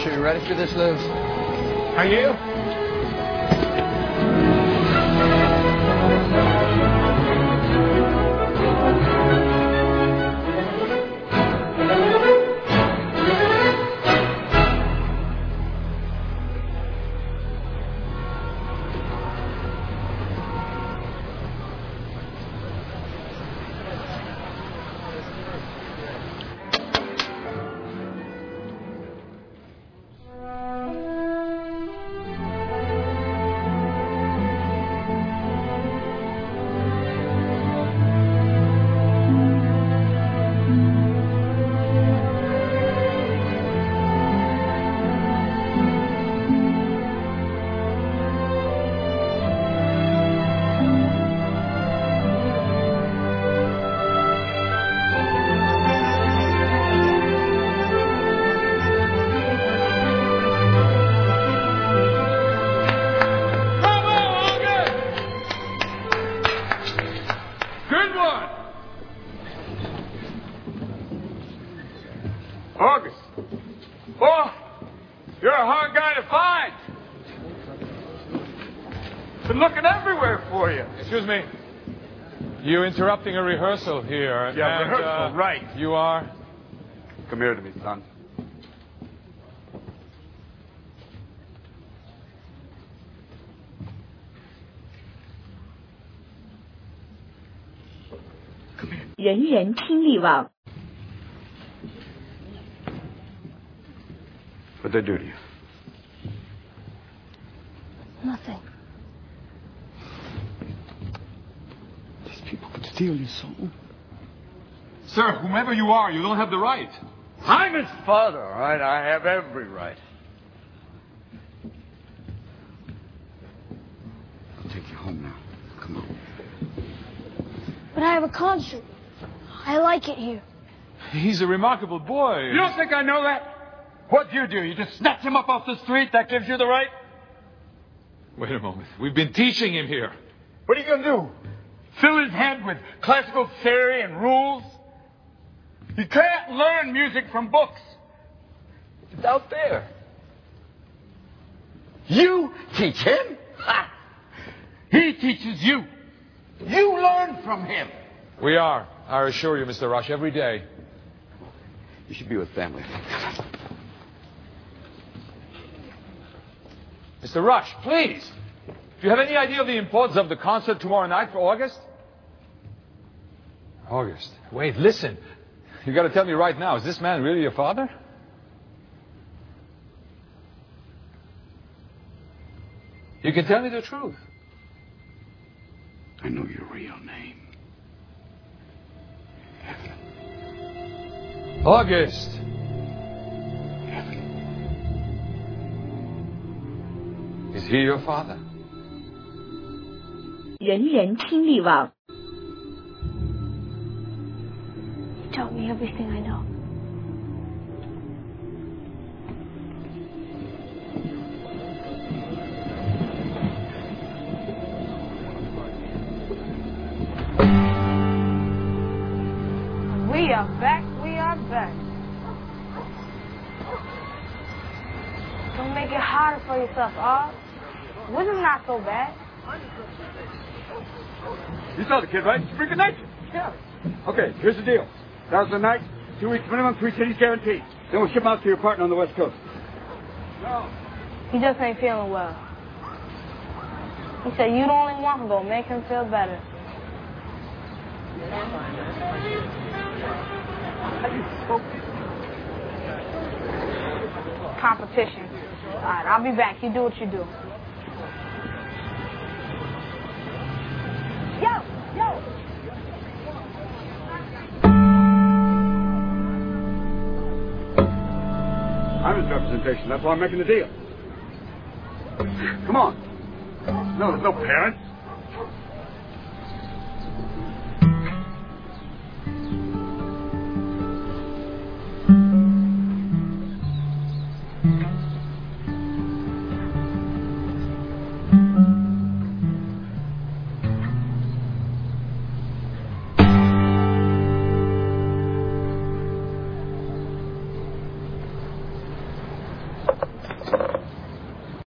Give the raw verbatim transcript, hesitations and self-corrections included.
Rush, are you ready for this, Lou? Are you? August. Oh, you're a hard guy to find. Been looking everywhere for you. Excuse me. You interrupting a rehearsal here. Yeah, and, rehearsal, uh, right. You are? Come here to me, son. Come here. 人人听力网 What'd they do to you? Nothing. These people could steal your soul. Sir, whomever you are, you don't have the right. I'm his father, all right? I have every right. I'll take you home now. Come on. But I have a concert. I like it here. He's a remarkable boy. You don't think I know that? What'd you do? You just snatch him up off the street? That gives you the right? Wait a moment. We've been teaching him here. What are you going to do? Fill his head with classical theory and rules? You can't learn music from books. It's out there. You teach him? Ha! He teaches you. You learn from him. We are, I assure you, Mister Rush, every day. You should be with family. Mister Rush, please. Do you have any idea of the importance of the concert tomorrow night for August? August. Wait, listen. You got to tell me right now, is this man really your father? You can tell me the truth. I know your real name. Evan. August. Evan. Is he your father? 人人听力网 You taught me everything I know. We are back, we are back. Don't make it harder for yourself, Oz. This is not so bad. You saw the kid, right? Freaking nature. Yeah. Okay, here's the deal. Thousand a night, two weeks minimum, three cities guaranteed. Then we'll ship out to your partner on the West Coast. No. He just ain't feeling well. He said you the only one who gonna make him feel better. Competition. All right, I'll be back. You do what you do. Yo, yo. I'm his representation. That's why I'm making the deal. Come on. No, there's no parents.